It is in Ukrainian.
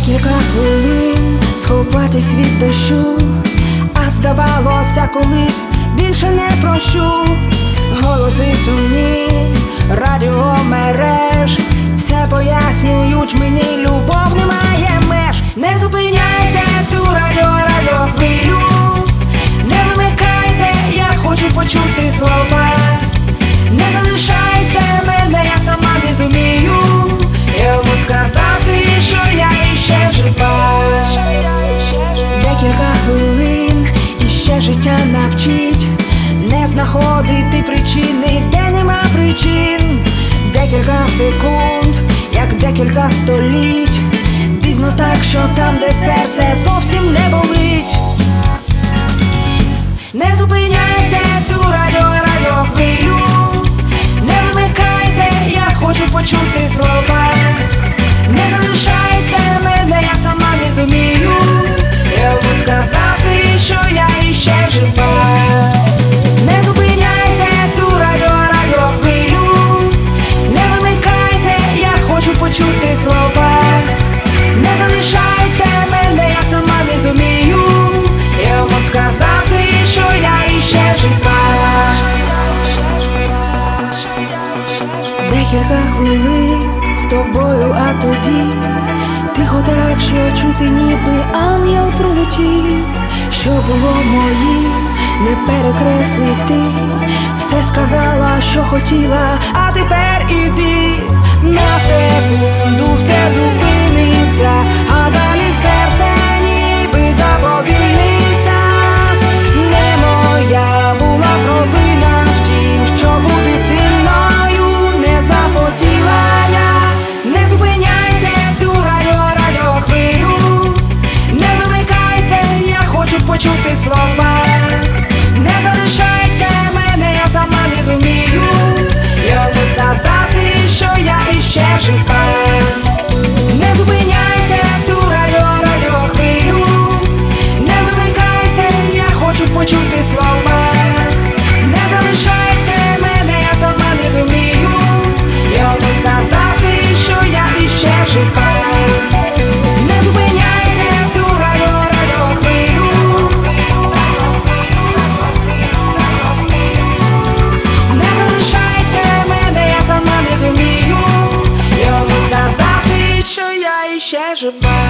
Декілька хвилин сховатись від дощу, а здавалося колись більше не прощу. Голоси сумні, радіомереж все пояснюють мені, любов не має меж. Не зупиняйте цю радіохвилю, не вимикайте, я хочу почути слова. Не залишайте мене, я сама не зумію йому сказати, що я іще жива. Декілька хвилин і ще життя навчить не знаходити причини, де нема причин. Декілька секунд, як декілька століть. Дивно так, що там, де серце зовсім не болить. Не зупиняйте цю радіохвилю, не вимикайте, я хочу почути слова. Не залишайте мене, я сама не зумію йому сказати, що я іще жива. Не зупиняйте цю радіохвилю, не вимикайте, я хочу почути слова. Не залишайте мене, я сама не зумію йому сказати, що я іще жива. Декілька хвилин з тобою, а тоді тихо так, що чути, ніби ангел прилетів. Що було моїм, не перекреслити. Все сказала, що хотіла, а тепер іди. На секунду все зупиниться, а далі серце ніби заповільниться. Не моя була провина, втім, що бути сильною не захотіла я. Не зупиняйте цю радіохвилю, не вимикайте, я хочу почути слова. Не залишайте мене, я сама не зумію йому сказати, що я іще жива. Не зупиняйте цю радіохвилю, не вимикайте, я хочу почути слова. Не залишайте мене, я сама не зумію йому сказати, що я іще жива. Не зупиняйте цю радіохвилю, не залишайте мене, я сама не зумію йому сказати, що я іще жива.